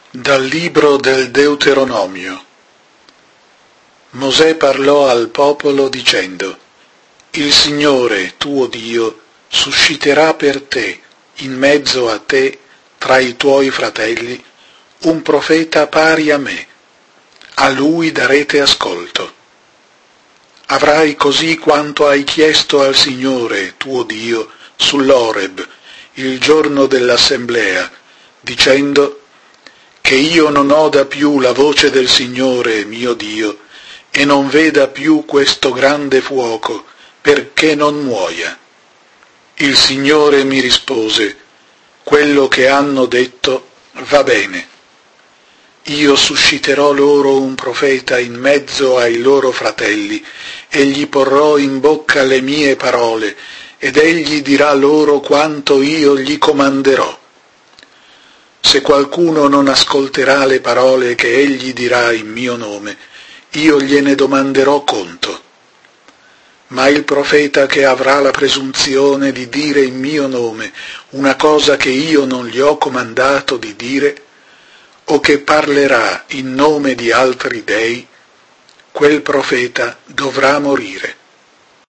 Dal libro del Deuteronomio. Mosè parlò al popolo dicendo: Il Signore tuo Dio susciterà per te, in mezzo a te, tra i tuoi fratelli, un profeta pari a me. A lui darete ascolto. Avrai così quanto hai chiesto al Signore tuo Dio sull'Oreb, il giorno dell'assemblea, dicendo: che io non oda più la voce del Signore mio Dio, e non veda più questo grande fuoco, perché non muoia. Il Signore mi rispose: quello che hanno detto va bene. Io susciterò loro un profeta in mezzo ai loro fratelli, e gli porrò in bocca le mie parole, ed egli dirà loro quanto io gli comanderò. Se qualcuno non ascolterà le parole che egli dirà in mio nome, io gliene domanderò conto. Ma il profeta che avrà la presunzione di dire in mio nome una cosa che io non gli ho comandato di dire, o che parlerà in nome di altri dei, quel profeta dovrà morire.